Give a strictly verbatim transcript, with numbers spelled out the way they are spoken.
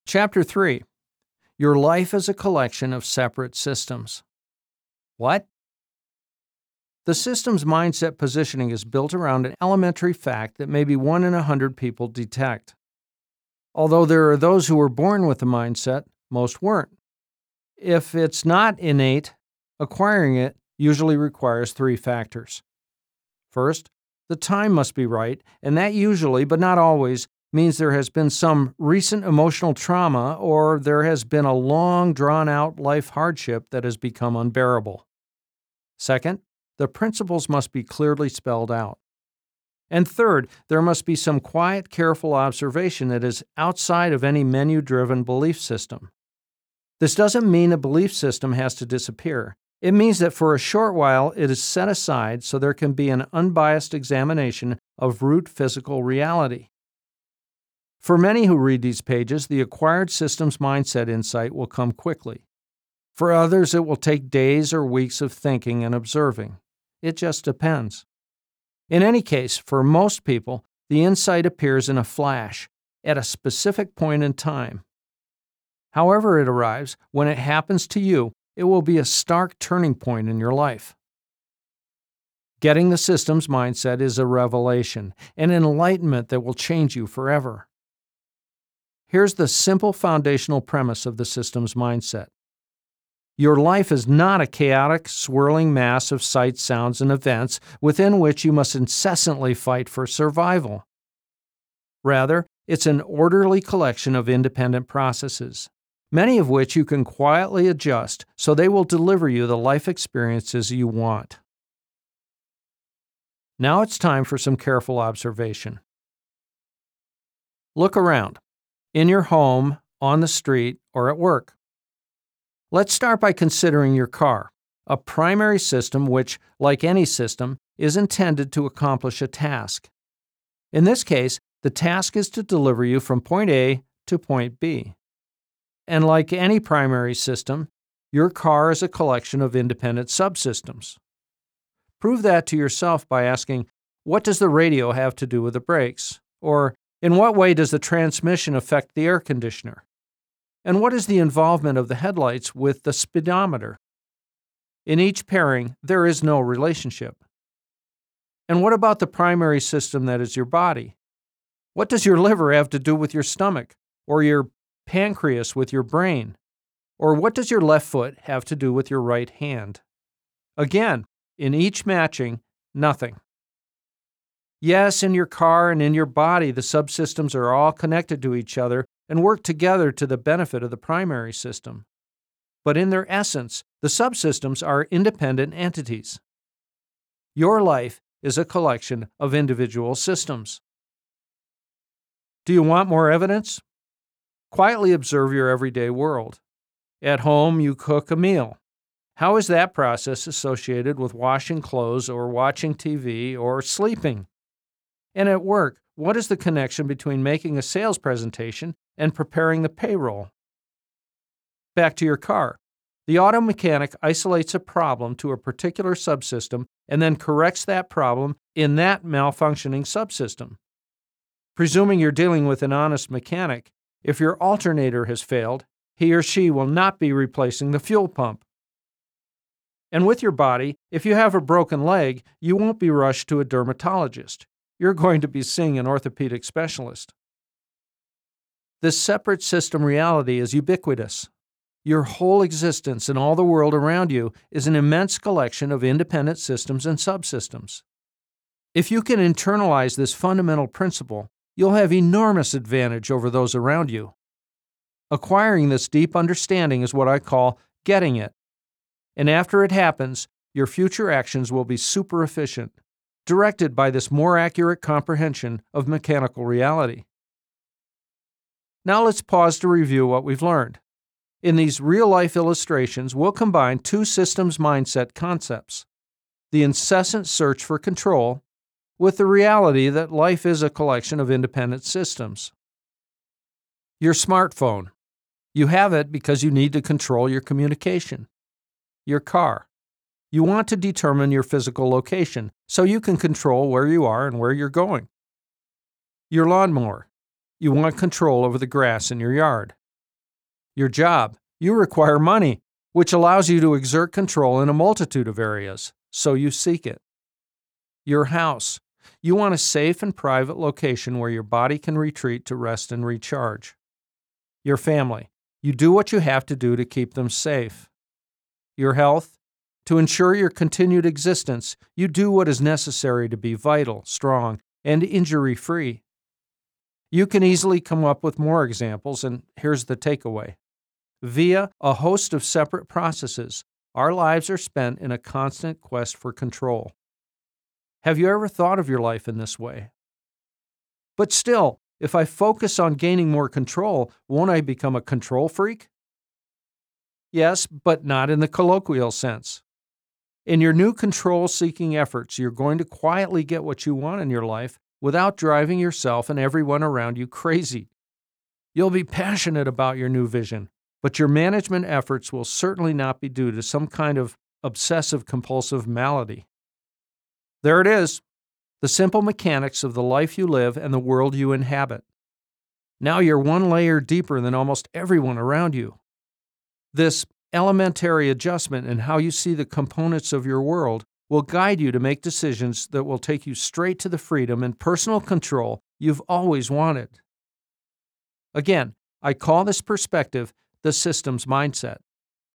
Chapter three. Your life is a collection of separate systems. What? The systems mindset positioning is built around an elementary fact that maybe one in a hundred people detect. Although there are those who were born with the mindset, most weren't. If it's not innate, acquiring it usually requires three factors. First, the time must be right, and that usually, but not always, means there has been some recent emotional trauma or there has been a long, drawn-out life hardship that has become unbearable. Second, the principles must be clearly spelled out. And third, there must be some quiet, careful observation that is outside of any menu-driven belief system. This doesn't mean a belief system has to disappear. It means that for a short while it is set aside so there can be an unbiased examination of root physical reality. For many who read these pages, the acquired systems mindset insight will come quickly. For others, it will take days or weeks of thinking and observing. It just depends. In any case, for most people, the insight appears in a flash, at a specific point in time. However it arrives, when it happens to you, it will be a stark turning point in your life. Getting the systems mindset is a revelation, an enlightenment that will change you forever. Here's the simple foundational premise of the systems mindset. Your life is not a chaotic, swirling mass of sights, sounds, and events within which you must incessantly fight for survival. Rather, it's an orderly collection of independent processes, many of which you can quietly adjust so they will deliver you the life experiences you want. Now it's time for some careful observation. Look around, in your home, on the street, or at work. Let's start by considering your car, a primary system which, like any system, is intended to accomplish a task. In this case, the task is to deliver you from point A to point B. And like any primary system, your car is a collection of independent subsystems. Prove that to yourself by asking, what does the radio have to do with the brakes? Or, in what way does the transmission affect the air conditioner? And what is the involvement of the headlights with the speedometer? In each pairing, there is no relationship. And what about the primary system that is your body? What does your liver have to do with your stomach, or your pancreas with your brain? Or what does your left foot have to do with your right hand? Again, in each matching, nothing. Yes, in your car and in your body, the subsystems are all connected to each other and work together to the benefit of the primary system. But in their essence, the subsystems are independent entities. Your life is a collection of individual systems. Do you want more evidence? Quietly observe your everyday world. At home, you cook a meal. How is that process associated with washing clothes or watching T V or sleeping? And at work, what is the connection between making a sales presentation and preparing the payroll? Back to your car. The auto mechanic isolates a problem to a particular subsystem and then corrects that problem in that malfunctioning subsystem. Presuming you're dealing with an honest mechanic, if your alternator has failed, he or she will not be replacing the fuel pump. And with your body, if you have a broken leg, you won't be rushed to a dermatologist. You're going to be seeing an orthopedic specialist. This separate system reality is ubiquitous. Your whole existence and all the world around you is an immense collection of independent systems and subsystems. If you can internalize this fundamental principle, you'll have enormous advantage over those around you. Acquiring this deep understanding is what I call getting it. And after it happens, your future actions will be super efficient, directed by this more accurate comprehension of mechanical reality. Now let's pause to review what we've learned. In these real-life illustrations, we'll combine two systems mindset concepts: the incessant search for control with the reality that life is a collection of independent systems. Your smartphone. You have it because you need to control your communication. Your car. You want to determine your physical location so you can control where you are and where you're going. Your lawnmower. You want control over the grass in your yard. Your job. You require money, which allows you to exert control in a multitude of areas, so you seek it. Your house. You want a safe and private location where your body can retreat to rest and recharge. Your family. You do what you have to do to keep them safe. Your health. To ensure your continued existence, you do what is necessary to be vital, strong, and injury-free. You can easily come up with more examples, and here's the takeaway. Via a host of separate processes, our lives are spent in a constant quest for control. Have you ever thought of your life in this way? But still, if I focus on gaining more control, won't I become a control freak? Yes, but not in the colloquial sense. In your new control-seeking efforts, you're going to quietly get what you want in your life without driving yourself and everyone around you crazy. You'll be passionate about your new vision, but your management efforts will certainly not be due to some kind of obsessive-compulsive malady. There it is, the simple mechanics of the life you live and the world you inhabit. Now you're one layer deeper than almost everyone around you. This elementary adjustment in how you see the components of your world will guide you to make decisions that will take you straight to the freedom and personal control you've always wanted. Again, I call this perspective the systems mindset.